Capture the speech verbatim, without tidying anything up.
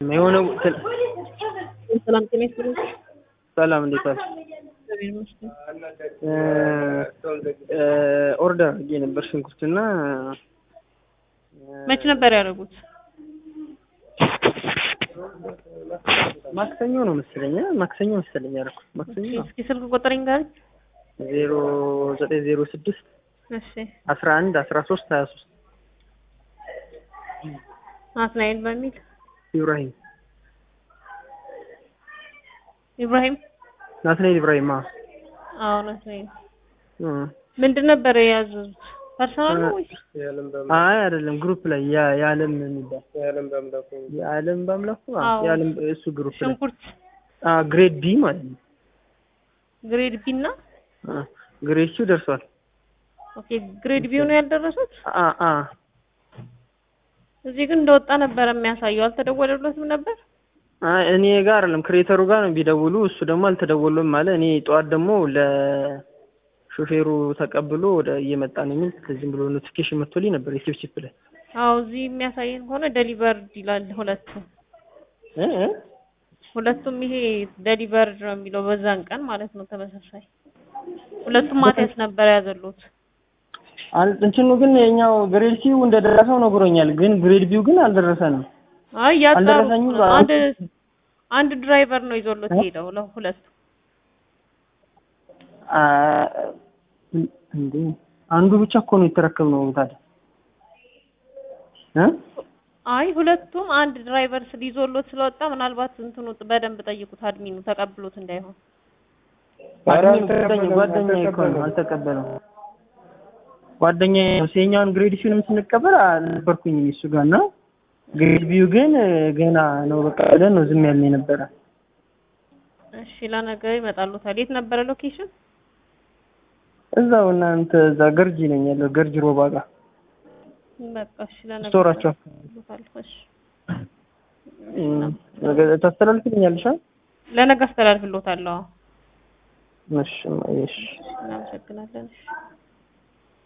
የሆነ ሰላም ጤና ይስጥልኝ። ሰላም እንዴት አለ? ኦርደር አድርጌ ነበር ሽንኩርትና መች ነበር ያደረጉት? ማክሰኞ ነው መሰለኝ ማክሰኞ መሰለኝ ያደረኩት ማክሰኞ። እስኪ ስልክ ቁጥሬን ጋር ዜሮ ዘጠኝ ዜሮ ስድስት እሺ አስራ አንድ አስራ ሶስት ሀያ ሶስት ናትናኤል በሚል ኢብራሂም ኢብራሂም ናትናኤል ኢብራሂም አዎ ናትናኤል ምንድን ነበር የያዙት? ፐርሰናል ነው ወይስ? አይ አይደለም ግሩፕ ላይ ያ ያለም የሚባል ያለም በአምላኩ ያለም በአምላኩ ያለም እሱ ግሩፕ ላይ ሽንኩርት አ ግሬድ ቢ ማለት ነው። ግሬድ ቢ እና አ ግሬድ ሲ ደርሷል። ኦኬ ግሬድ ቢ ነው ያልደረሱት? አ አ እዚህ ግን እንደወጣ ነበር የሚያሳየው። አልተደወለለትም ነበር? አይ እኔ ጋር አይደለም ክሬተሩ ጋር ነው ቢደውሉ እሱ ደግሞ አልተደወለም ማለት እኔ ጧት ደግሞ ለሾፌሩ ተቀብሎ ወደ እየመጣ ነው የሚል ዝም ብሎ ኖቲፊኬሽን መጥቶልኝ ነበር የቺፕ ላይ። አዎ እዚህ የሚያሳየን ሆነ ዴሊቨርድ ይላል ሁለቱም እ እ ሁለቱም ይሄ ዴሊቨርድ ነው የሚለው በዛን ቀን ማለት ነው። ተመሳሳይ ሁለቱም ማቲያስ ነበር ያዘሉት። አንድ እንትኑ ግን የኛው ግሬድ ሲው እንደደረሰው ነግሮኛል። ግን ግሬድ ቢው ግን አልደረሰንም። አይ ያጣሩ አንድ አንድ ድራይቨር ነው ይዞለት ሄደው ለሁለት አ እንዴ አንዱ ብቻ እኮ ነው የተረከብነው ታዲያ እ አይ ሁለቱም አንድ ድራይቨር ይዞለት ስለወጣ ምናልባት እንትኑ በደንብ ጠይቁት አድሚኑ ተቀብሎት እንዳይሆን። አድሚኑ ጓደኛዬ እኮ ነው አልተቀበለው። ጓደኛዬ የኛውን ግሬድ ሲውንም ስንቀበል አልነበርኩኝ እሱ ጋር እና ግሬድ ቢው ግን ገና ነው በቃ ብለን ነው ዝም ያልን ነበር። እሺ ለነገ ይመጣሉታል። የት ነበር ሎኬሽን? እዛው እናንተ እዛ ገርጂ ነኝ ያለው ገርጂ ሮባ ጋር። በቃ እሺ ለነገ ስቶራቸው እሺ ነገ ታስተላልፍልኛለሽ? ለነገ አስተላልፍልዎታለሁ። እሺ እሺ እናመሰግናለን።